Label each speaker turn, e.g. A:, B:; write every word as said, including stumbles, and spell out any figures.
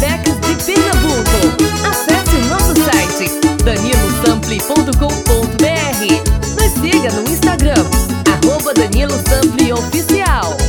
A: Rabecas de Pernambuco. Acesse o nosso site danilo sample ponto com ponto br. Nos siga no Instagram, arroba Danilo Sample Oficial.